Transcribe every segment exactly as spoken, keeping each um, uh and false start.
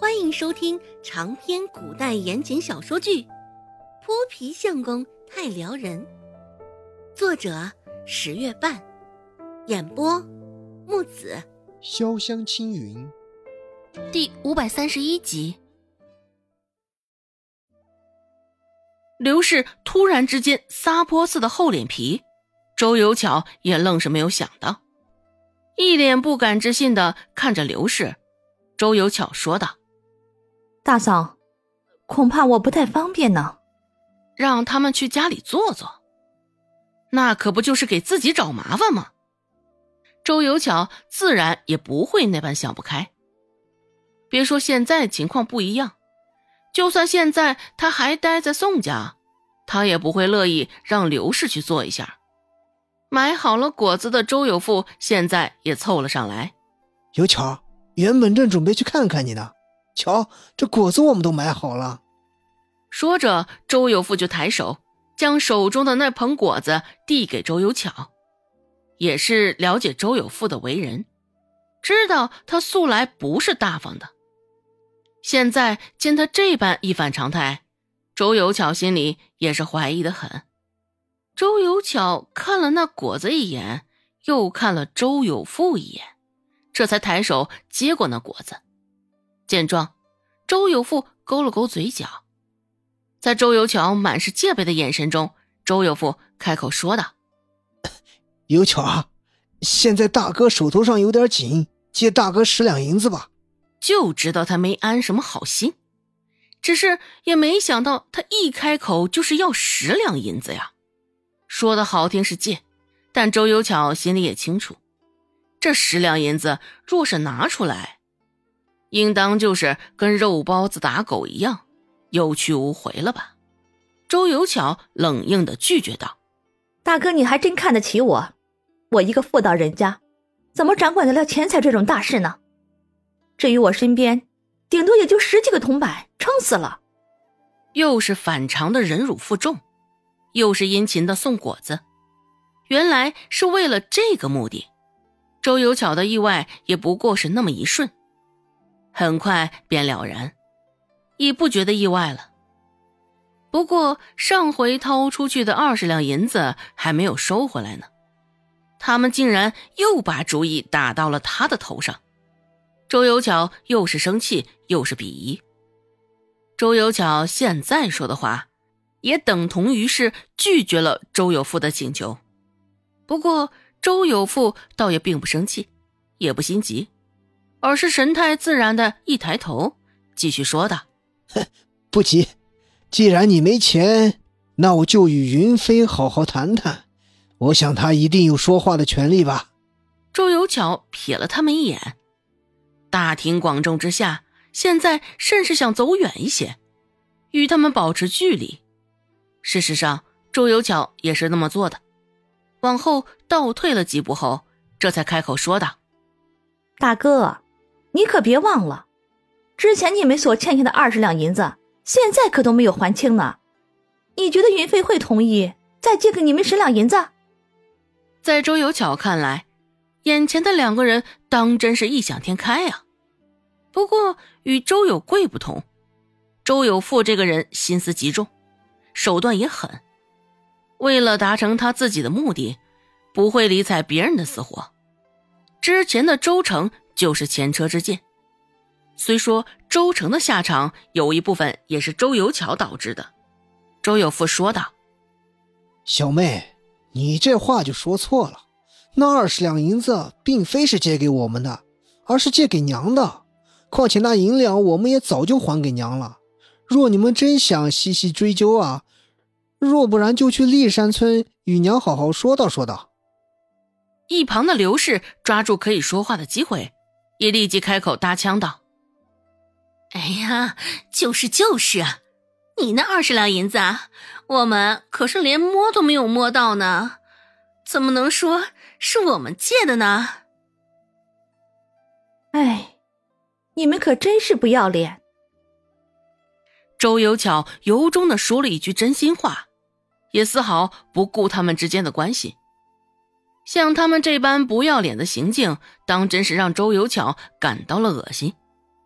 欢迎收听长篇古代言情小说剧《泼皮相公太撩人》，作者十月半，演播木子潇湘青云， 第五百三十一集。 刘氏突然之间撒泼似的厚脸皮，周有巧也愣是没有想到，一脸不敢置信地看着刘氏。周有巧说道： 大嫂，恐怕我不太方便呢。 让他们去家里坐坐，那可不就是给自己找麻烦吗？周有巧自然也不会那般想不开。别说现在情况不一样，就算现在他还待在宋家，他也不会乐意让刘氏去做一下。买好了果子的周有富现在也凑了上来。 有巧，原本正准备去看看你呢，瞧，这果子我们都买好了。 说着，周有富就抬手将手中的那盆果子递给周有巧，也是了解周有富的为人，知道他素来不是大方的。现在见他这般一反常态，周有巧心里也是怀疑得很。周有巧看了那果子一眼，又看了周有富一眼，这才抬手接过那果子。见状，周有富勾了勾嘴角。在周有巧满是戒备的眼神中，周有富开口说道： 有巧啊，现在大哥手头上有点紧，借大哥十两银子吧。 就知道他没安什么好心，只是也没想到他一开口就是要十两银子呀。说的好听是借，但周有巧心里也清楚，这十两银子若是拿出来，应当就是跟肉包子打狗一样有去无回了吧。周有巧冷硬地拒绝道： 大哥你还真看得起我，我一个妇道人家，怎么掌管得了钱财这种大事呢？至于我身边顶多也就十几个铜板，撑死了。 又是反常的忍辱负重，又是殷勤的送果子，原来是为了这个目的。周有巧的意外也不过是那么一瞬，很快便了然，已不觉得意外了。不过上回掏出去的二十两银子还没有收回来呢，他们竟然又把主意打到了他的头上。周有巧又是生气又是鄙夷。周有巧现在说的话也等同于是拒绝了周有富的请求。不过周有富倒也并不生气，也不心急，而是神态自然的一抬头继续说道： 不急，既然你没钱，那我就与云飞好好谈谈，我想他一定有说话的权利吧。 周有巧瞥了他们一眼，大庭广众之下，现在甚是想走远一些，与他们保持距离。事实上周有巧也是那么做的，往后倒退了几步后，这才开口说道： 大哥，你可别忘了，之前你们所欠下的二十两银子现在可都没有还清呢。你觉得云飞会同意再借给你们十两银子？ 在周有巧看来，眼前的两个人当真是异想天开啊。不过与周有贵不同，周有富这个人心思极重，手段也狠，为了达成他自己的目的，不会理睬别人的死活。之前的周成就是前车之鉴，虽说周成的下场有一部分也是周有巧导致的。周有富说道： 小妹，你这话就说错了，那二十两银子并非是借给我们的，而是借给娘的，况且那银两我们也早就还给娘了。若你们真想细细追究啊，若不然就去历山村与娘好好说道说道。 一旁的刘氏抓住可以说话的机会，也立即开口搭腔道： 哎呀，就是就是啊，你那二十两银子啊，我们可是连摸都没有摸到呢，怎么能说是我们借的呢？ 哎，你们可真是不要脸。 周有巧由衷地说了一句真心话，也丝毫不顾他们之间的关系。像他们这般不要脸的行径，当真是让周有巧感到了恶心。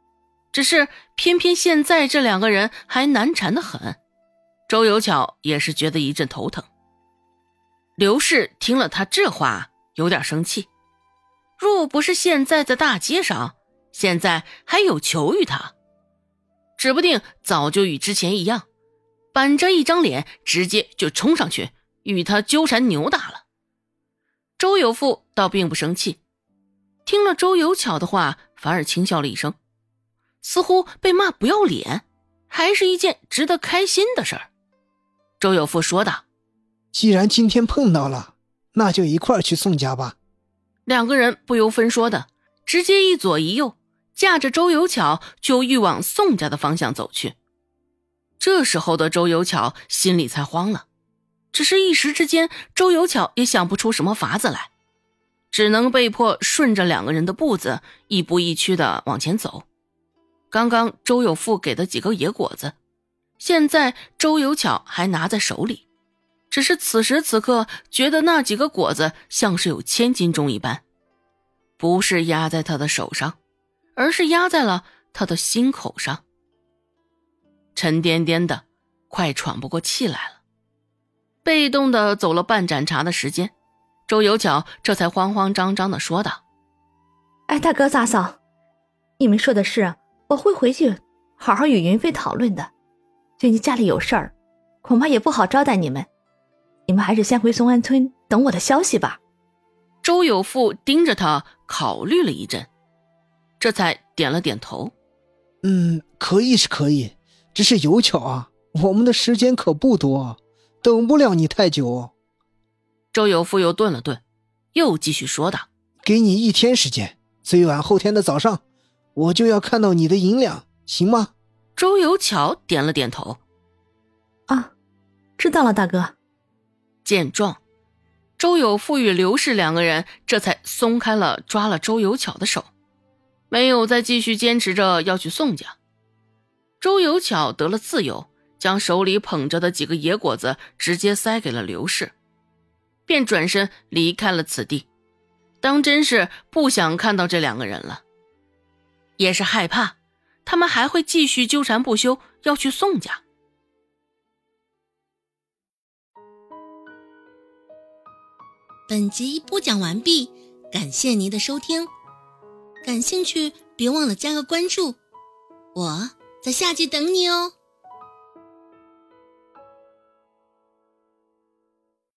只是偏偏现在这两个人还难缠得很，周有巧也是觉得一阵头疼。刘氏听了他这话，有点生气。若不是现在在大街上，现在还有求于他，指不定早就与之前一样，板着一张脸直接就冲上去与他纠缠扭打了。周有富倒并不生气，听了周有巧的话，反而轻笑了一声，似乎被骂不要脸还是一件值得开心的事儿。周有富说道： 既然今天碰到了，那就一块儿去宋家吧。 两个人不由分说的直接一左一右，架着周有巧就欲往宋家的方向走去。这时候的周有巧心里才慌了，只是一时之间周有巧也想不出什么法子来，只能被迫顺着两个人的步子一步一趋的往前走。刚刚周有富给的几个野果子，现在周有巧还拿在手里，只是此时此刻觉得那几个果子像是有千斤重一般，不是压在他的手上，而是压在了他的心口上。沉甸甸的，快喘不过气来了。被动的走了半盏茶的时间，周有巧这才慌慌张张的说道： 哎，大哥大嫂，你们说的是，我会回去好好与云飞讨论的。最近家里有事儿，恐怕也不好招待你们，你们还是先回松安村等我的消息吧。 周有富盯着他考虑了一阵，这才点了点头。 嗯，可以是可以，只是有巧啊，我们的时间可不多，等不了你太久。 周有富又顿了顿，又继续说道： 给你一天时间，最晚后天的早上，我就要看到你的银两，行吗？ 周有巧点了点头。 啊，知道了，大哥。 见状，周有富与刘氏两个人这才松开了抓了周有巧的手，没有再继续坚持着要去宋家。周有巧得了自由，将手里捧着的几个野果子直接塞给了刘氏，便转身离开了此地，当真是不想看到这两个人了，也是害怕他们还会继续纠缠不休要去宋家。 本集播讲完毕，感谢您的收听。感兴趣别忘了加个关注，我在下集等你哦。